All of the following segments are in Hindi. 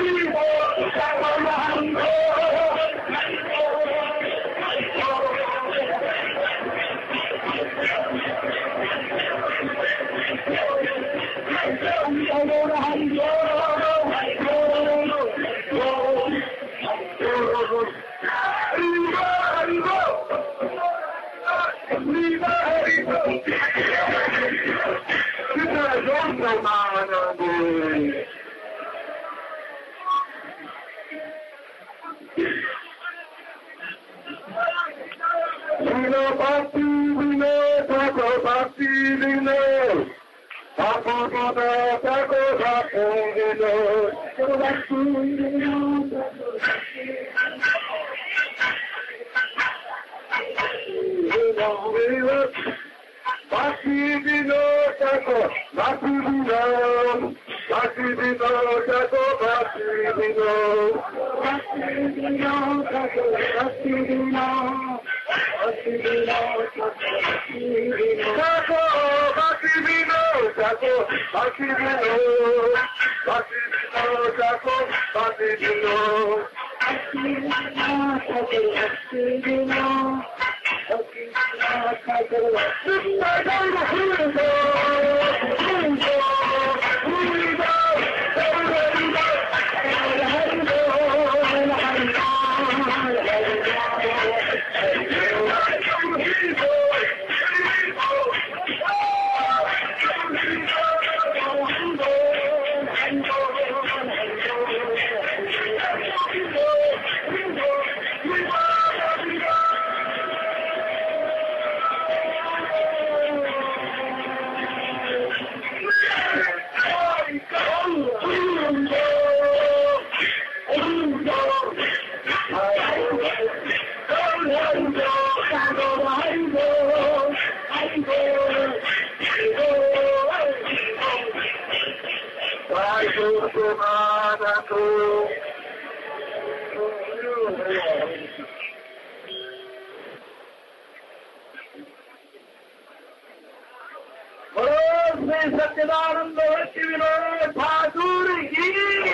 सच्चिदानंद भक्ति विनोद ठाकुर की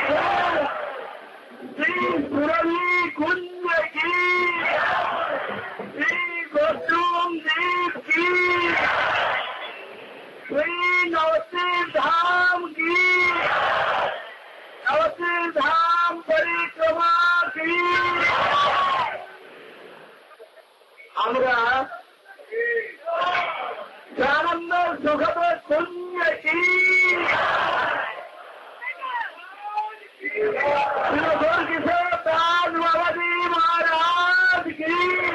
श्री सुरभि कुंज की श्री गोस्टूम दीप की श्री नवती धाम की नवती धाम परिक्रमा की আমরা आनंद सुखद पुण्य की किशोर दास बाबा जी महाराज की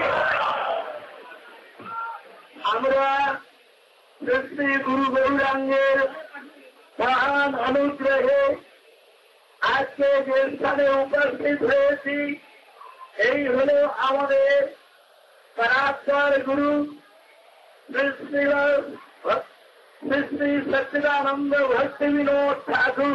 আমরা শ্রী গুরু গৌরাঙ্গের মহান অনুগ্রহে আজকে যে স্থানে উপস্থিত হয়েছি এই হল আমাদের পরাৎপর গুরু শ্রী সচ্চিদানন্দ ভক্তি বিনোদ ঠাকুর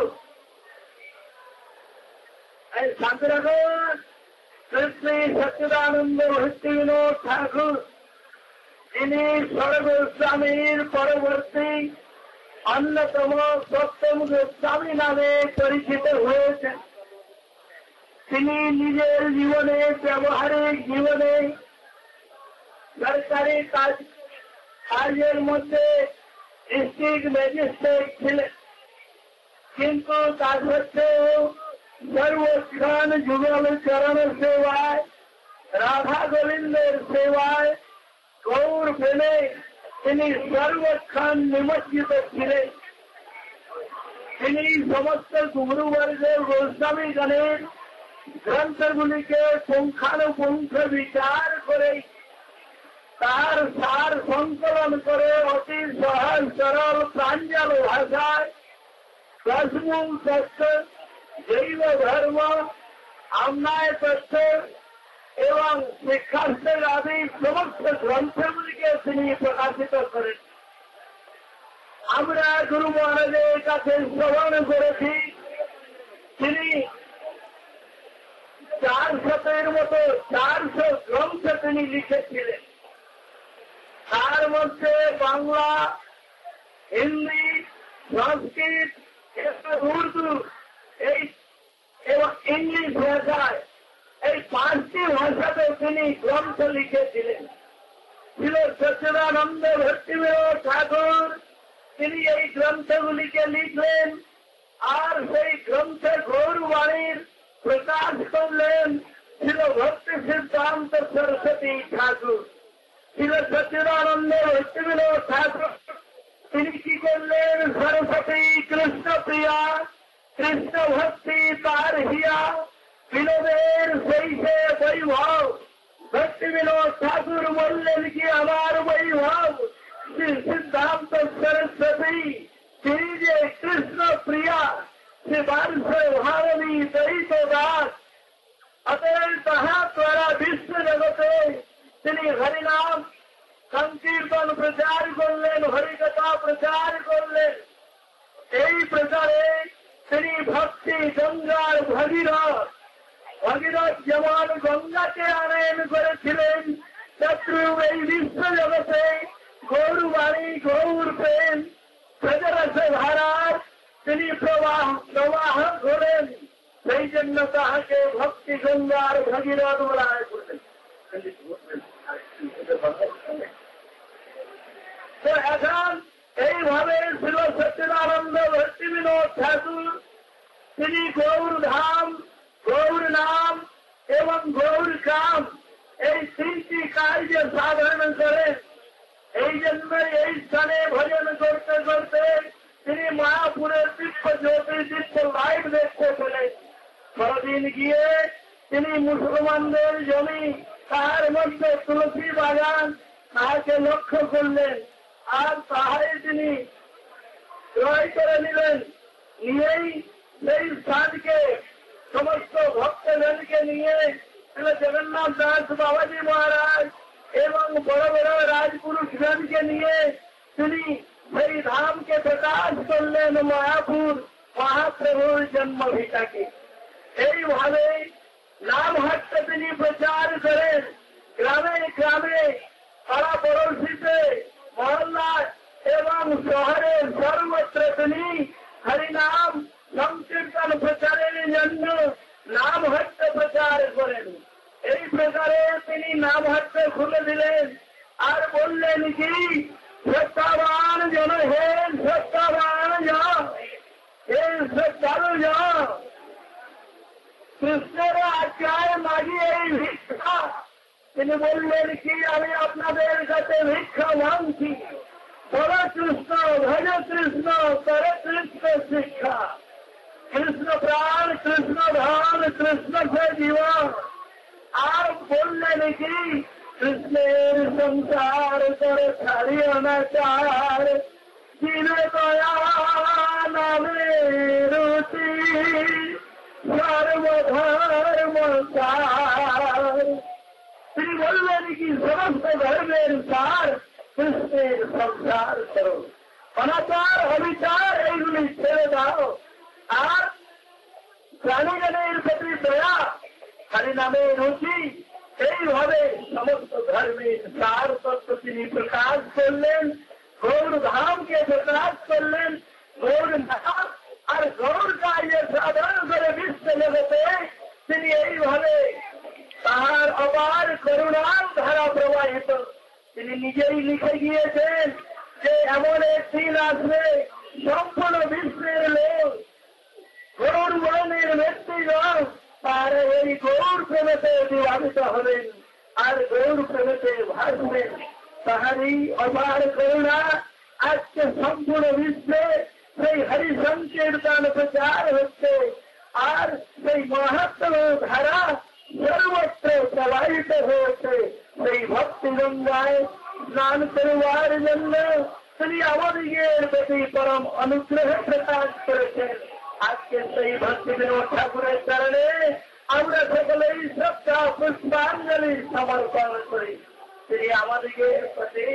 এই শান্তিনগর শ্রী সচ্চিদানন্দ ভক্তি বিনোদ ঠাকুর যিনি সর্বস্বামীর পরবর্তী অন্যতম সপ্তম গোস্বামী নামে পরিচিত হয়েছেন। তিনি নিজের জীবনে ব্যবহারিক জীবনে সরকারি কাজের মধ্যে ডিস্ট্রিক্ট ম্যাজিস্ট্রেট ছিলেন, কিন্তু তার সত্ত্বেও সর্বক্ষণ যুগল চরণ সেবায় রাধা গোবিন্দের সেবায় গৌর প্রেমে তিনি সর্বক্ষণ নিমজ্জিত ছিলেন। তিনি সমস্ত গুরুবর্গের গোস্বামীগণের গ্রন্থগুলিকে পুঙ্খানুপুঙ্খ বিচার করে তার সার সংকলন করে অতি সহজ সরল প্রাঞ্জল ভাষায় দশমূল তত্ত্ব, জৈব ধর্ম, অন্যায় তত্ত্ব এবং শিক্ষার্থের আদি সমস্ত গ্রন্থগুলিকে তিনি প্রকাশিত করেন। আমরা গুরু মহারাজের কাছে শ্রবণ করেছি তিনি 400-এর মতো 400 গ্রন্থ তিনি লিখেছিলেন। তার মধ্যে বাংলা, হিন্দি, সংস্কৃত, উর্দু গ্রন্থ লিখেছিলেন। ছিল সচ্চিদানন্দ ভক্তিবিনোদ ঠাকুর, তিনি এই গ্রন্থগুলিকে লিখলেন আর সেই গ্রন্থে গৌরবাণীর প্রকাশ করলেন ছিল ভক্তি সিদ্ধান্ত সরস্বতী ঠাকুর। ছিল সচ্চিদানন্দ ভক্তিবিনোদ ঠাকুর, তিনি কি করলেন? সরস্বতী কৃষ্ণ প্রিয়া, কৃষ্ণ ভক্তি তার হিয়া, বিনোদের সেই সে বৈভব। ভক্তি বিনোদ ঠাকুর বললেন কি আমার বৈভব সিদ্ধান্ত সরস্বতী, তিনি যে কৃষ্ণ প্রিয়া, সে বার্ষ ভারণী দয়িত দাস। অতএব তাহা দ্বারা বিশ্ব জগতে তিনি হরিনাম সংকীর্তন প্রচার করলেন, হরিকথা প্রচার করলেন। এই প্রচারে তিনি ভক্তি গঙ্গার ভগীরথ, ভগীরথ যেমন গঙ্গাকে আনয়ন করেছিলেন, শত্রু এই বিশ্ব জগতে গৌরবাণী গৌর প্রেম প্রজরসে ধারার তিনি প্রবাহ করেন। সেই জন্য তাহাকে ভক্তি গঙ্গার ভগীরথ বলা হয়। তো এখন এইভাবে ছিল সচ্চিদানন্দ ভক্তি বিনোদ ঠাকুর, তিনি গৌর ধাম, গৌর নাম এবং গৌর কাম এই তিনটি কার্য সাধন করেন। এই জন্য এই স্থানে ভজন করতে করতে তিনি মায়াপুরের দিব্য জ্যোতি দিব্য লাইভ দেখতে পেলেন। পরদিন গিয়ে তিনি মুসলমানদের জমি, তার মধ্যে তুলসী বাগান, তাহাকে লক্ষ্য করলেন আর তাহাই তিনি ক্রয় করে নিলেন। নিয়েই সেই স্থানকে সমস্ত ভক্তজনকে নিয়ে জগন্নাথ দাস বাবাজি মহারাজ এবং বড় বড় রাজপুরুষগণকে নিয়ে তিনি সেই ধামকে প্রকাশ করলেন, মায়াপুর মহাপ্রভুর জন্মভিটাকে। এইভাবে নামহাট্য তিনি প্রচার করেন। গ্রামে গ্রামে, পাড়া পড়োশিতে, মহল্লায় এবং শহরে সর্বত্র তিনি হরিনাম সংকীর্তন প্রচারের জন্য নামহাট্য প্রচার করেন। এই প্রকারে তিনি নামহাট্য খুলে দিলেন আর বললেন কি, শ্রদ্ধাবান জন হে শ্রদ্ধাবান জন, হে শ্রদ্ধালু জন, কৃষ্ণের আজ্ঞায় মাগি এই ভিক্ষা। তিনি বললেন কি, আমি আপনাদের কাছে ভিক্ষা মাংছি। বল কৃষ্ণ, ভজ কৃষ্ণ, করে কৃষ্ণ শিক্ষা। কৃষ্ণ প্রাণ, কৃষ্ণ ধন, কৃষ্ণ সে জীবন। আর বললেন কি, কৃষ্ণের সংসার করে ছাড়িও না চার, দিনে দয়া নামে রুচি সর্বধর্ম সার। তিনি বললেন কি, সমস্ত ধর্মের সার কৃষ্ণের সংসার করো, অনাচার অবিচার এইগুলি ছেড়ে দাও আর প্রাণীজনের প্রতি দয়া, হরিনামে রুচি। এইভাবে সমস্ত ধর্মের সার তত্ত্ব তিনি প্রকাশ করলেন, গৌর ধামকে প্রকাশ করলেন। গৌর ধাম আর গৌর কার্যের সাধন করে বিশ্ব জগতে তিনি এইভাবে তাহার অপার করুণার ধারা প্রবাহিত। তিনি নিজেই লিখে গিয়েছেন যে এমন এক দিন আসবে সম্পূর্ণ বিশ্বের লোক গৌর বর্ণের ব্যক্তিগণ তার এই গৌর প্রেমেতে বিভাবিত হবেন আর গৌর প্রেমেতে ভাসবেন। তাহারই অপার করুণা আজকে সম্পূর্ণ বিশ্বে সেই হরি সংকীর্তন প্রচার হচ্ছে আর সেই মহাত্ম ধারা সর্বত্র প্রবাহিত হয়েছে। সেই ভক্তি গঙ্গায় স্নান করবার জন্য তিনি আমাদের প্রতি পরম অনুগ্রহ প্রকাশ করেছেন। আজকে সেই ভক্তি বিনোদ ঠাকুরের কারণে আমরা সকলেই শ্রদ্ধা পুষ্পাঞ্জলি সমর্পণ করি। তিনি আমাদেরকে প্রতি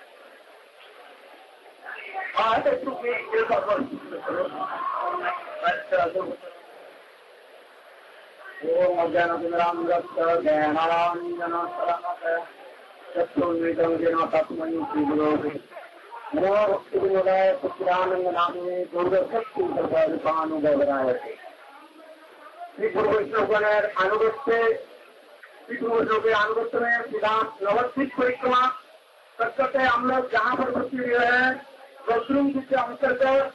ভক্তিবিনোদায় পুত্রানন্দ নামে দুর্গশক্তি অনুগ্রহ শ্রী গুরু বৈষ্ণবগণের আনুগত্যে के अनुगत्य में सीधा नवद्वीप परिक्रमा करते हम लोग जहाँ पर भक्ति हुए हैं वॉशरूम के अंतर्गत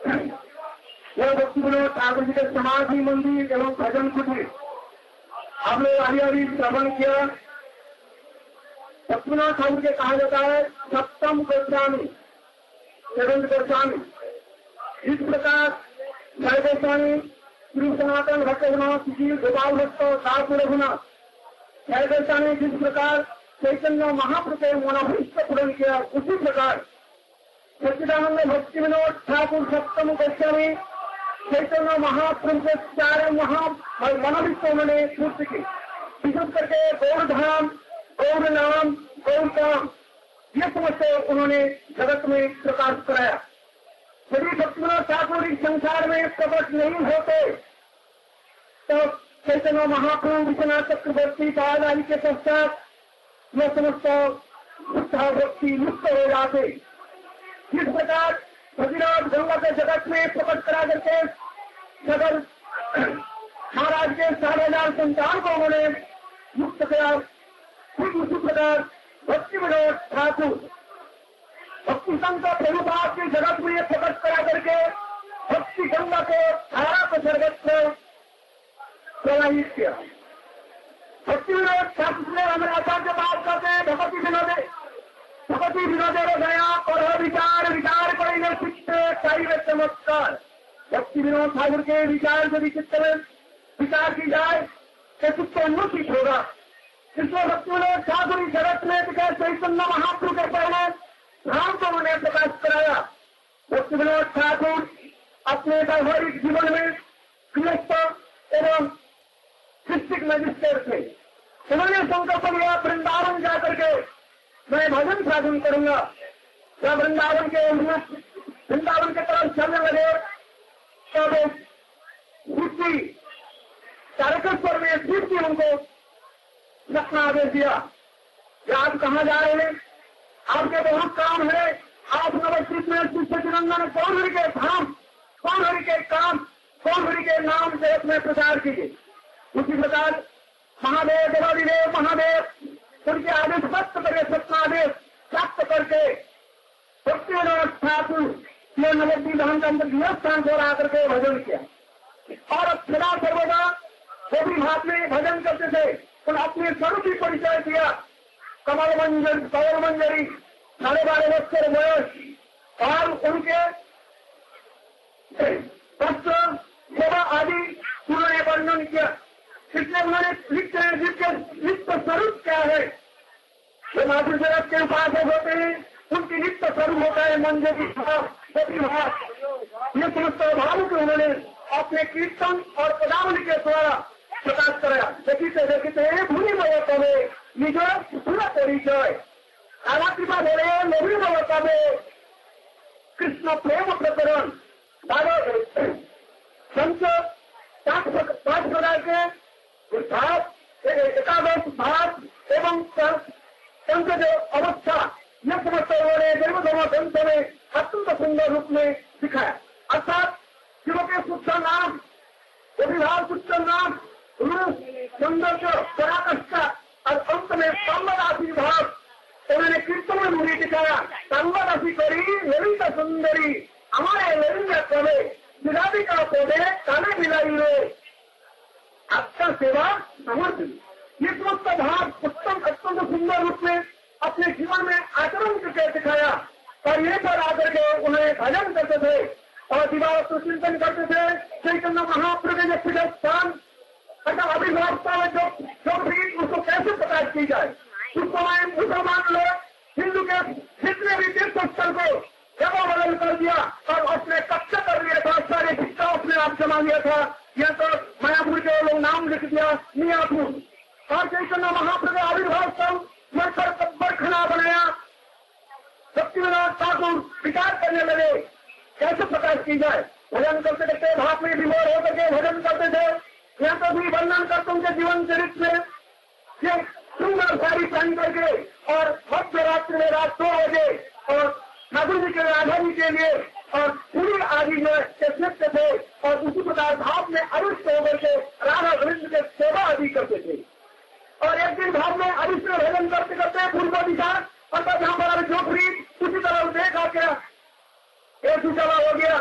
यह भक्ति विनोद ठाकुर जी के समाधि मंदिर एवं भजन कुटीर हम लोग अभी श्रवण किया। भक्ति विनोद ठाकुर के कहा जाता है सप्तम गोस्वामी सेवंत गोस्वामी। इस प्रकार जय गोस्वामी श्री सनातन भक्त सुशील गोपाल भक्त दास रघुनाथ जय गोस्वामी जिस प्रकार चैतन्य महाप्रभु के मनोभीष्ट पूर्ण किया उसी प्रकार सच्चिदानंद भक्ति विनोद ठाकुर सप्तम गोस्वामी चैतन्य महाप्रभु के चार मनोभीष्ट उन्होंने पूर्ति की। विशेष करके गौर धाम गौर नाम गौर काम ये समझते उन्होंने जगत में प्रकाश कराया। यदि भक्ति विनोद ठाकुर इस संसार में प्रकट नहीं होते तो चैतन्य महाप्रभु विश्वनाथ चक्रवर्ती पाद आदि के पश्चात यह समस्त बुद्धा भक्ति मुक्त हो जाते। जिस प्रकार भगीरथ गंगा के जगत में प्रकट करा करके सगर महाराज के 4,000 संतान को उन्होंने मुक्त किया, ठीक उसी प्रकार भक्ति विनोद ठाकुर भक्ति संघ का प्रभुपाद के जगत में प्रकट करा करके भक्ति गंगा को धारा को जगत में प्रवाहित किया। भक्ति विनोद ठाकुर ने हमें आचार्य बात करते हैं भगवती विनोदे गया और विचार विचार करेंगे चित्त चाहिए चमत्कार। भक्ति विनोद ठाकुर के विचार यदि चित्त में विचार की जाए तो चित्त उन्नतित होगा। इसलिए भक्ति विनोद ठाकुर इस जगत में चैतन्य महाप्रभु के पहले राम को उन्हें प्रकाश कराया। भक्ति विनोद ठाकुर अपने व्यवहारिक जीवन में गृहस्थ एवं डिस्ट्रिक्ट मजिस्ट्रेट थे। उन्होंने संकल्प लिया वृंदावन जाकर के मैं भजन साधन करूंगा। जब वृंदावन के तरफ चलने लगे तब बुद्धि तारकेश्वर में बुद्धि उनको रखना आदेश दिया कि आप कहाँ जा रहे हैं, आपके बहुत काम है, आप नवद्वीप में सच्चिदानंद कौन हरि के धाम कौन हरि के काम कौन हरि के नाम जगत में प्रचार कीजिए। उसी प्रकार महादेव देवादिदेव महादेव उनके आदेश प्राप्त करके सत्यादेश प्राप्त करके भक्ति विनोद ठाकुर ने नवद्वीप धाम के अंदर गृहस्थान को आकर के भजन किया और सदा सर्वदा वो भी हाथ में भजन करते थे। उन्होंने अपने स्वरूप की परिचय दिया। कमल मंजरी 12.5 वर्ष वयस और उनके वस्त्र सेवा आदि उन्होंने वर्णन किया। इसलिए उन्होंने लिखते हैं जिसके नित्य स्वरूप क्या है। जो माधुर जगत के उपासक होते हैं उनकी नित्य स्वरूप होता है मंजरी भाव सभी भाव। ये समस्त भाव को उन्होंने अपने कीर्तन और पदावली के द्वारा प्रकाश कराया। देखते भूमि में कवे निज पूरा परिचय आला कृपा बोले नवी में कवे कृष्ण प्रेम प्रकरण संत 5 प्रकार के भाव एकादश भाव एवं पंच अवस्था यह समस्त उन्होंने जन्मधर्म ग्रंथ में अत्यंत सुंदर रूप में दिखाया। अर्थात शिव के सूक्ष्म नाम विभाग सूक्ष्म नाम रूप सौंदर्य पराकाष्ठा और अंत में संवदासी भाव उन्होंने कीर्तन में मुझे दिखाया। संवदासी करी ललित सुंदरी हमारे ललित कवे विराधी का पौधे काले मिलाई रे आपका सेवा समर्थ। ये समस्त भाव उत्तम अत्यंत सुंदर रूप में अपने जीवन में आचरण करके दिखाया और ये पर आकर के उन्हें भजन करते थे और दिवाकर चिंतन करते थे। चैतन्य महाप्रभु के जो स्थान अर्थात अभिभावकता में जो भी उसको कैसे प्रकाश की जाए उस समय मुसलमान लोग हिंदू के जितने भी तीर्थ स्थल को जगह बदल कर दिया और उसने कब्जा कर लिया था। सारे शिक्षा उसने आप जमा लिया था। यह तो मायापुर के लोग नाम लिख दिया मियापुर और चैतन्य महाप्रभु आविर्भाव स्थल मरकर बरखना बनाया। भक्ति विनोद ठाकुर विचार करने लगे कैसे प्रकाश की जाए। भजन करते करते भाव में विभोर होकर के भजन करते थे। यहाँ तो भी वर्णन करते उनके जीवन चरित्र में ये सुंदर साड़ी पहन करके और मध्य रात्रि में रात 2 बजे और ठाकुर जी के राधा जी के लिए और पूरी आदि में नृत्य थे और उसी प्रकार भाव में अरुष्ट होकर के राधा वृंद के सेवा आदि करते थे और एक दिन भाव में अविष्ण भोजन करते करते पूर्व दिशा अर्थात जहां पर अभी झोपड़ी उसी तरह देखा क्या एक दूसरा हो गया,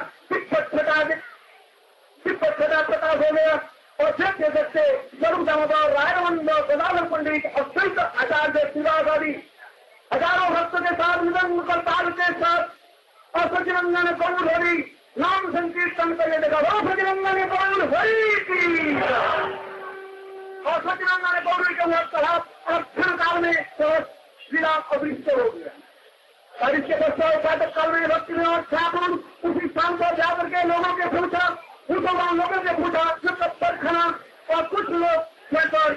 छठा प्रकाश हो गया और देखते देखते स्वरूप दामोदर रायरमंद गदाधर पंडित और संत आचार्य शिवास आदि हजारों भक्तों के साथ निरंतर ताल के साथ और सचिरंजन कौल हरि नाम संकीर्तन करने लगा। वो सचिरंजन कौल हरि की और सचिरंजन कौल के वक्त कहा और क्षण काल में श्रीराम अदृश्य हो गया। और इसके पश्चात पाठक काल में भक्ति विनोद ठाकुर उसी स्थान पर जाकर के लोगों के पूछा, मुसलमान लोगों से पूछा, पर खाना और कुछ लोग पर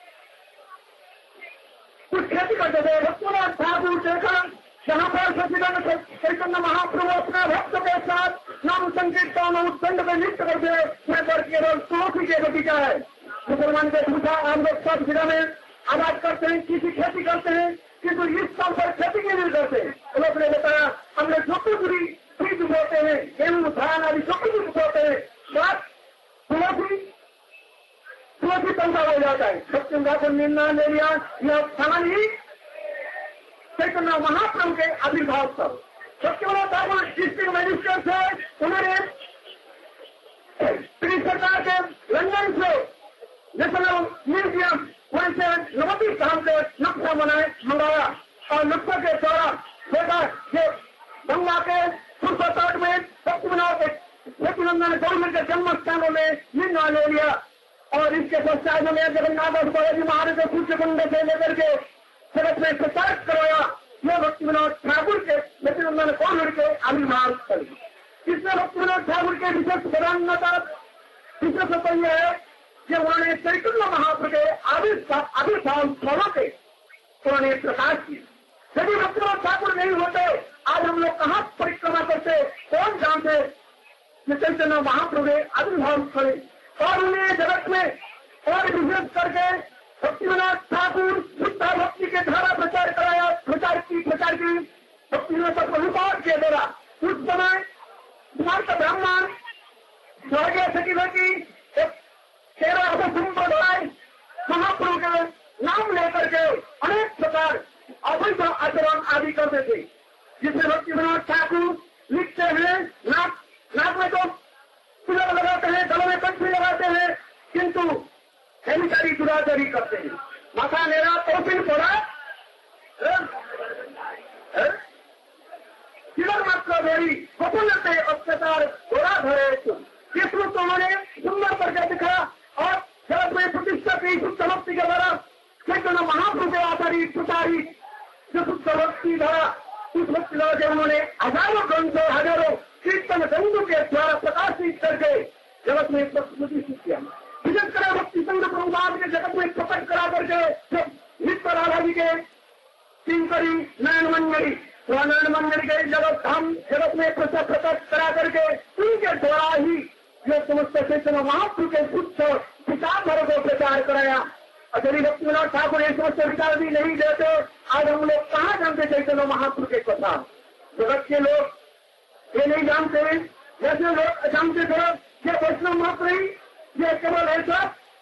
कुछ खेती करते थे। भक्ति विनोद ठाकुर देखा जहां पर सच्चिदानंद चैतन्य महाप्रभु अपने भक्तों के साथ नाम संकीर्तन उत्संड में नृत्य करते पर केवल तुलसी के बगीचा है। मुसलमान से पूछा, हम लोग सब जिला में आबाद करते हैं, किसी खेती करते हैं, किंतु इस स्थान पर खेती के नहीं करते। लोग ने बताया हम लोग चौकीपुरी बीज बोते हैं, गेहूं धान आदि चौकीपुरी बोते हैं, बात तुलसी पंखा हो जाता है। सत्यंगा को निर्णय ले लिया यह सामान्य ही चैतन्य महाप्रभु के आविर्भाव पर सत्यवाला ठाकुर डिस्ट्रिक्ट मजिस्ट्रेट से उन्होंने ब्रिटिश सरकार के लंदन से नेशनल म्यूजियम वहीं से नवती धाम के नक्शा मंगाया और नक्शा के द्वारा देखा कि गंगा के पूर्व तट में सच्चिदानंद गौर के जन्म स्थानों में निर्णय ले लिया। और इसके पश्चात में जगन्नाथ जी महाराज को सूर्य कुंड से लेकर के जगत में प्रचार करवाया। यह भक्ति विनोद ठाकुर के सच्चिदानंद गौर के आविर्भाव स्थल। इसमें भक्ति विनोद ठाकुर के विशेष प्रधानता विशेषता यह है कि उन्होंने चैतन्य महाप्रभु के आविर्भाव स्थलों के उन्होंने प्रकाश किया। यदि भक्ति विनोद ठाकुर नहीं होते आज हम लोग कहाँ परिक्रमा करते, कौन जानते चैतन्य महाप्रभु के आविर्भाव स्थल। और उन्हें जगत में और विशेष करके भक्ति विनोद ठाकुर शुद्धा भक्ति के धारा प्रचार कराया, प्रचार की भक्ति विनोद प्रभुपाद के द्वारा। उस समय स्मार्त ब्राह्मण स्वर्गीय सखी तेरह संप्रदाय महाप्रभु के नाम लेकर के अनेक प्रकार अवैध आचरण आदि करते थे, जिसमें भक्ति विनोद ठाकुर लिखते हैं नाक में तो तिलक लगाते हैं, गलों में कंठी लगाते हैं, किंतु हेमिचारी दुराचारी करते हैं। माथा मेरा तोफिल पड़ा तिलक मात्र मेरी गोकुलते अत्याचार घोड़ा धरे किसको तो उन्होंने सुंदर करके दिखा और जगत में प्रतिष्ठा की शुद्ध भक्ति के द्वारा चैतन्य महाप्रभु के आचारी प्रचारी शुद्ध भक्ति धारा उस भक्ति द्वारा उन्होंने हजारों ग्रंथों हजारों कीर्तन ग्रंथों के द्वारा प्रकाशित करके जगत में प्रतिष्ठित किया। विशेषकर भक्ति संघ प्रभुपाद के जगत में प्रकट करा करके जब नित्य राधा जी के किंकरी नयन मंजरी वह नयन मंजरी के जगत में प्रकट करा करके उनके द्वारा ही जो समस्त चैतन्य महाप्रभु के शुद्ध विचारधारा को प्रचार कराया। और यदि भक्ति विनोद ठाकुर ये समस्त विचार भी नहीं देते आज हम लोग कहाँ जानते चैतन्य महाप्रभु के कथा। जगत के लोग ये नहीं जानते, जैसे लोग जानते थे ये वैष्णव मात्र ही ये केवल ऐसा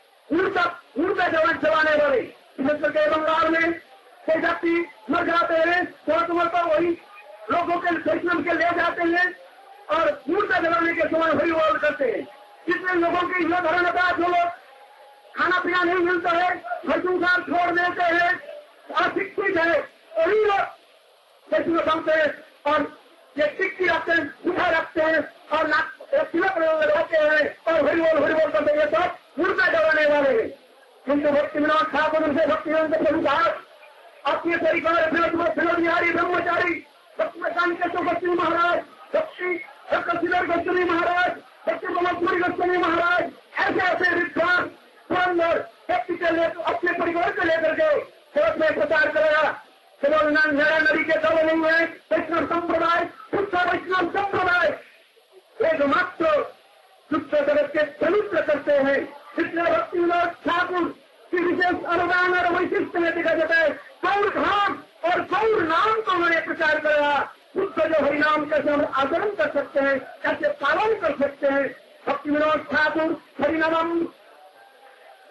उनका जवान चलाने वाले विशेष के बंगाल में कोई व्यक्ति मर जाते हैं तो पर वही लोगों के वैष्णव के ले जाते हैं और मूर्ता जलाने के समय हरिवाल करते हैं। जिसमें लोगों की यह धारणा था जो लोग खाना पीना नहीं मिलता है, घर संसार छोड़ देते हैं, अशिक्षित है, वही लोग वैष्णव बनते हैं और ये टिक्की रखते हैं, मिठाई रखते हैं और तिलक लगाते हैं और हरिबोल करते हैं। सब मूर्ता जलाने वाले हैं। किंतु भक्ति विनोद ठाकुर से भक्ति विनोद प्रभुपाद अपने परिवार विनोद बिहारी ब्रह्मचारी भक्ति महाराज भक्ति गोस्वामी महाराज भक्ति ब्रह्मपुरी गोस्वामी महाराज ऐसे विद्वान पुरंदर व्यक्ति के लिए अपने परिवार को लेकर के जगत में प्रचार करेगा। केवल नैना नदी के दल नहीं है, वैष्णव संप्रदाय शुद्ध वैष्णव संप्रदाय एक मात्र शुद्ध जगत के चरित्र करते हैं। इसलिए भक्ति विनोद ठाकुर की विशेष अनुदान और वैशिष्ट में देखा जाता है। गौर धाम और गौर नाम को उन्होंने प्रचार कराया। शुद्ध जो हरिनाम कैसे हम आचरण कर सकते हैं, कैसे पालन कर सकते हैं। भक्ति विनोद ठाकुर हरिनाम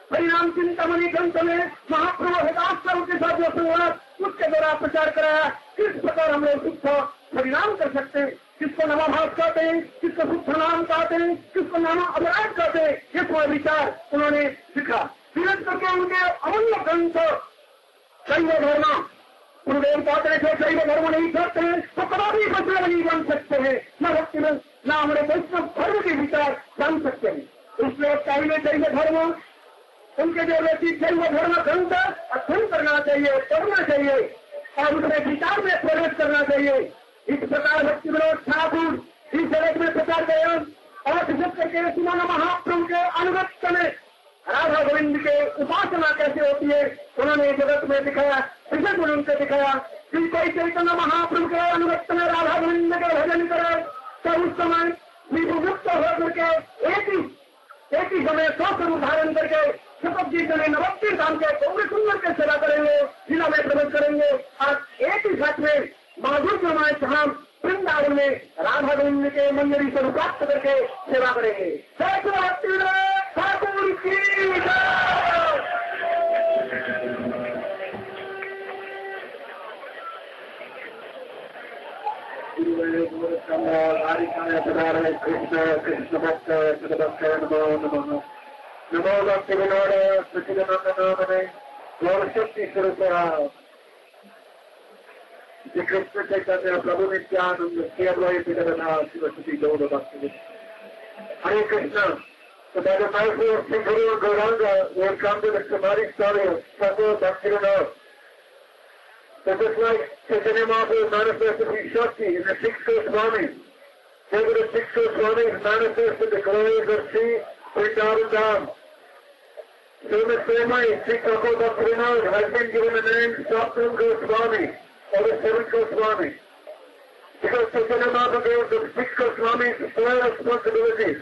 परिणाम चिंतामणि ग्रंथ में महाप्रभु हृदाश्रम के साथ जो संवाद उसके द्वारा प्रचार कराया, किस प्रकार हम लोग शुद्ध परिणाम कर सकते हैं, किसको नवाभास कहते हैं, किसको शुद्ध नाम कहते हैं, किसको नाम अपराध कहते हैं, ये पूरा विचार उन्होंने लिखा। विरोध करके उनके अमूल्य ग्रंथ शैव धर्म, गुरुदेव कहते हैं शैव धर्म नहीं करते हैं तो कदापि वैष्णव नहीं बन सकते हैं, न भक्ति में न हमारे वैष्णव धर्म के विचार जान सकते हैं। इसलिए पहले शैव धर्म, उनके जो व्यक्ति शैव धर्म ग्रंथ अध्ययन करना चाहिए, पढ़ना चाहिए और उसमें विचार में प्रवेश करना चाहिए। इस प्रकार भक्ति विनोद ठाकुर इस जगत में प्रचार करें और विशेष करके सुमन महाप्रभु के अनुगत्य में राधा गोविंद के उपासना कैसे होती है उन्होंने जगत में दिखाया, विशेष में उनसे दिखाया। कि कोई चैतन्य महाप्रभु के अनुगत्य में राधा गोविंद के भजन करे तो उस समय विभुक्त होकर के एक ही समय स्वरूप धारण करके शपथ जी समय नवक्ति धाम के गौरी सुंदर के सेवा करेंगे, जिला में प्रवेश करेंगे और एक ही साथ में माधुर जमाए धाम वृंदावन में राधा गोविंद के मंदिर से प्राप्त करके सेवा करेंगे। ठाकुर की कृष्ण कृष्ण भक्त नमो नमः। नमो भक्ति विनोद सचिदानंद गौर शक्ति स्वरूप श्री कृष्ण चैतन्य प्रभु नित्यानंद श्री अद्वैत गदाधर शिवसती गौर भक्ति। Hare Krishna. So by the mercy of Sri Guru Gauranga, we have come to the Samadhi story of Thakur Bhaktivinoda. So just like Chaitanya Mahaprabhu manifested his Shakti in the six Goswamis, so the six Goswamis manifested the glories of Sri Vrindavan Dham. So in the same way, Sri Thakur Bhaktivinoda has been given the name Saptam Goswami, or the seventh Goswami. Because Chaitanya Mahaprabhu gave the six Goswamis four responsibilities.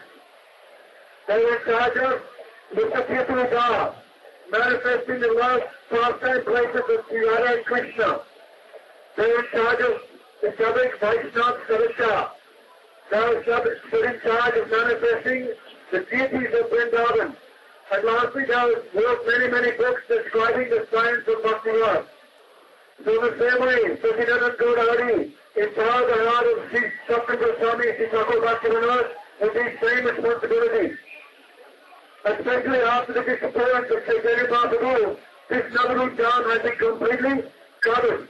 They were in charge of the Satyapurada, manifesting the love pastime places of Sri Radha and Krishna. They were in charge of establishing Vaishnava Savita. They were in charge of manifesting the deities of Vrindavan. And lastly, they wrote many books describing the science of Bhakti Rasa. So in the same way, Sachidanand Gaudari empowered the heart of Sri Saptam Goswami, Sri Thakur Bhaktivinoda with these same responsibilities. Especially after the disappearance of Chaitanya Mahaprabhu, this Navadvip Dham has been completely covered.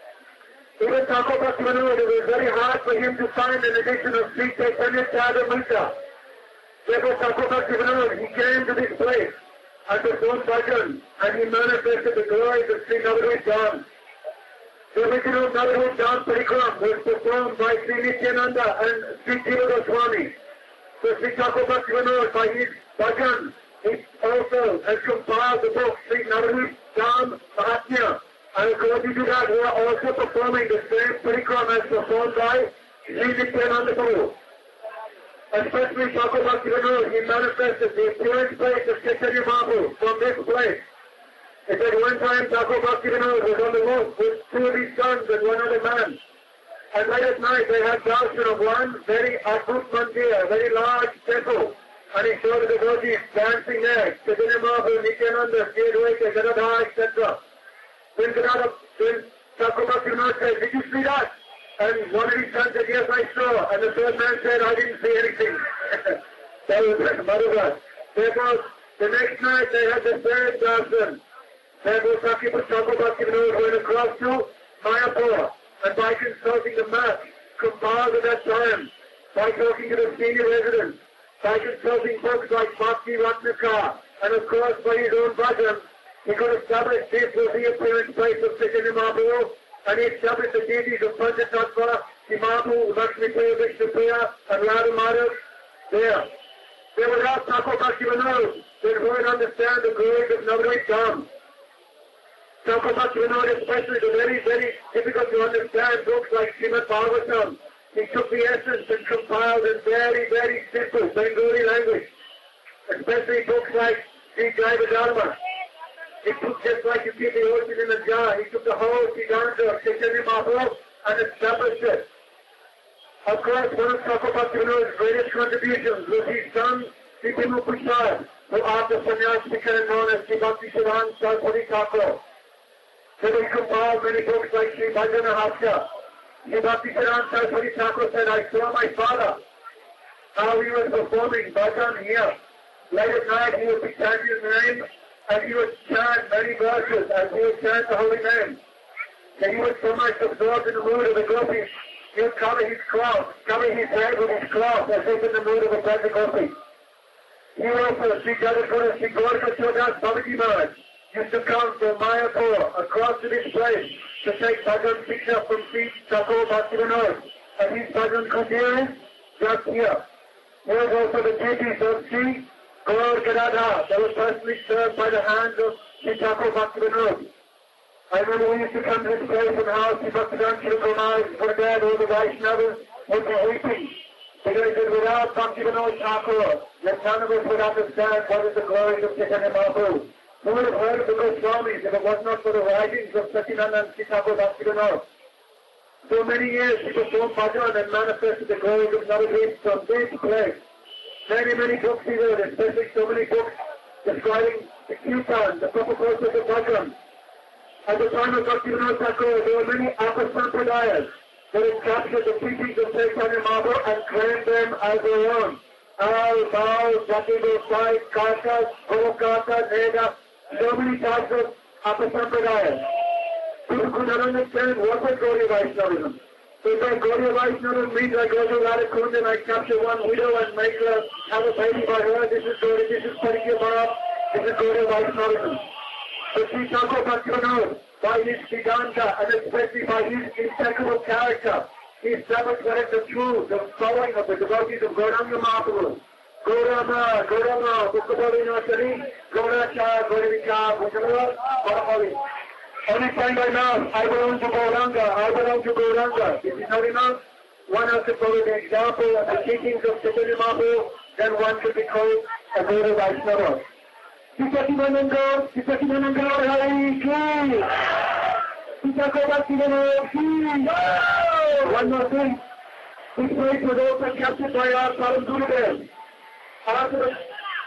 Even Thakur Bhaktivinoda, it was very hard for him to find an edition of Sri Chaitanya Charitamrita. Therefore Thakur Bhaktivinoda, he came to this place at the Son Bhajan and he manifested the glories of Sri Navadvip Dham. The original Navadvip Dham Parikram was performed by Sri Nityananda and Sri Jiva Goswami. So Sri Thakur Bhaktivinoda, by his bhajan, he also has compiled the book Sri Navadvip Dham Mahatmya. And according to that, we are also performing the same parikram as performed by Sri Nityananda Prabhu. Especially Thakur Bhaktivinoda, he manifested the appearance place of Chaitanya Mahaprabhu from this place. It said one time Thakur Bhaktivinoda was on the roof with two of his sons and one other man. And late at night they had darshan of one very Adbhut Mandir, a very large temple. And he saw the devotees dancing there, Chaitanya Mahaprabhu, Nityananda, Sri Advaita, Gadadhar, etc. Then Thakur Bhaktivinoda said, "Did you see that?" And one of his sons said, "Yes, I saw." And the third man said, "I didn't see anything." That was Madhava. Therefore, the next night they had the third darshan. Therefore, Thakur Bhaktivinoda went across to Mayapur. And by consulting the map compiled at that time, by talking to the senior residents, by consulting books like Bhakti Ratnakar, and of course by his own bhajan, he could establish this was the appearance place of Chaitanya Mahaprabhu, and he established the deities of Panchatattva, Sri Mahaprabhu, Lakshmi Priya, Vishnu Priya, and Radha Madhav there. They would ask Thakur Bhaktivinoda that who would understand the glories of Navadvip Dham. Thakur Bhaktivinoda, especially the very difficult to understand books like Srimad Bhagavatam, he took the essence and compiled in very simple Bengali language. Especially books like Sri Jaiva Dharma. He took just like you keep the ocean in a jar, he took the whole Siddhanta of Chaitanya Mahaprabhu and established it. Of course, one of Thakur Bhaktivinoda's greatest contributions was his son Sri Bhimu Prasad, who after sannyas became known as Sri Bhakti Siddhanta Saraswati Thakur. So they compiled many books like Sri Bhajana Hasya. Sri Bhakti Siddhanta Saraswati Thakur said, I saw my father, how he was performing bhajan here. Late at night he would be chanting his name, and he would chant many verses as he would chant the holy name. And he was so much absorbed in the mood of the gopis, he would cover his cloth, cover his head with his cloth as if in the mood of a Braj gopi. He also, Sri Jadaguru, Sri Gorka Chodas Babaji Maharaj, used to come from Mayapur across to this place to take bhajan picture from Sri Thakur Bhaktivinoda. And his bhajan kutir is just here. Here is also the duties of Sri Gaur Gadadhar that was personally served by the hands of Sri Thakur Bhaktivinoda. I remember we used to come to this place and how Sri Bhaktivedanta Guru Maharaj, Gurudev, all the Vaishnavas would be weeping. Because without Bhaktivinoda Thakur, then none of us would understand what is the glory of Chaitanya Mahaprabhu. Who would have heard of the Goswamis if it was not for the writings of Satyananda and Sri Thakur Bhaktivinoda? So many years he performed bhajan and manifested the glory of Navadvip from this place. Many, many books he wrote, especially so many books describing the kirtan, the proper process of bhajan. At the time of Bhaktivinoda Thakur, there were many Apasampradayas that had captured the teachings of Chaitanya Mahaprabhu and claimed them as their own. Al, Bal, Jatido, Sai, Kata, Golokata, Neda, so many types of Apasampradayas. People could not understand what was Gaudiya Vaishnavism. So if I Gaudiya Vaishnavism means I go to Radhakund and I capture one widow and make her have a baby by her, this is Gaudiya, this is Parikya Bharat, this is Gaudiya Vaishnavism. So Sri Thakur Bhaktivinoda, by his Siddhanta and especially by his impeccable character, he established what is the truth, the following of the devotees of Gauranga Mahaprabhu. Gaurama, Gaurama, Bukhabali Natari, Gauracha, Gauravicha, Bukhabala, Bhakabali. Only saying by mouth, I belong to Gauranga, I belong to Gauranga. If it's not enough, one has to follow the example of the teachings of Chaitanya Mahaprabhu, then one could be called a Gaudiya Vaishnava. Sitakimananda, Hari Ki! Sitakur Bhaktivinoda Ki! One more thing. This place was also captured by our Param Gurudev. After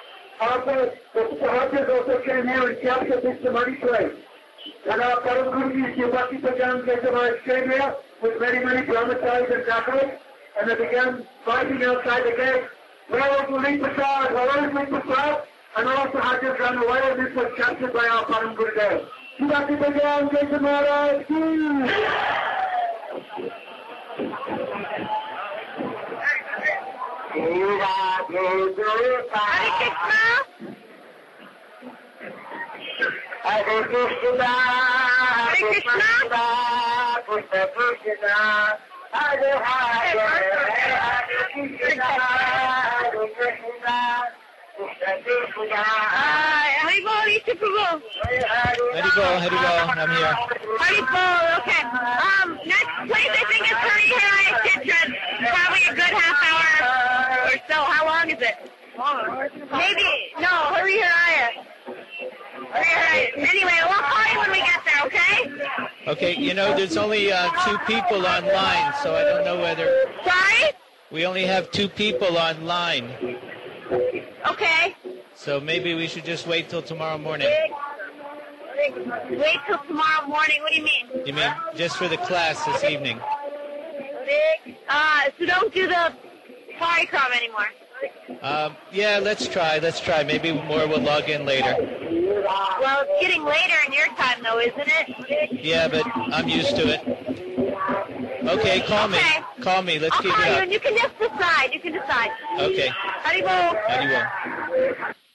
the Sahajas also came here and captured this Samadhi place. And our Param Guruji, Sri Bhakti Prajan Keshavaj came here with many, many brahmacharis and Thakuras, and they began fighting outside the gate. Where is Lali Prasad? Where is Lali Prasad? And all Sahajas ran away, and this was captured by our Param Gurudev. Sri Bhakti Prajan Keshavaj Ki! Hare Krishna. Hare Krishna, Hare Krishna, Krishna Krishna, Hare Hare, Hare Krishna, Hare Krishna, Krishna Krishna. Haribol, Isha Prabhu. Haribol, I'm here. Haribol, okay. Next place I think is Harihara Chitra. Probably a good half hour or so. How long is it? Maybe, no, Harihara. Anyway, we'll call you when we get there, okay? Okay, there's only 2 people online, so I don't know whether... Sorry? We only have 2 people online, Okay. so maybe we should just wait till tomorrow morning. Wait till tomorrow morning. What do you mean? You mean just for the class this evening? So don't do the Parikram anymore. Yeah, let's try. Maybe more will log in later. Well, it's getting later in your time, though, isn't it? Yeah, but I'm used to it. Okay, call me. Okay. Call me. Let's I'll keep call it you, up. and you can just decide. Okay. Haribol. Haribol.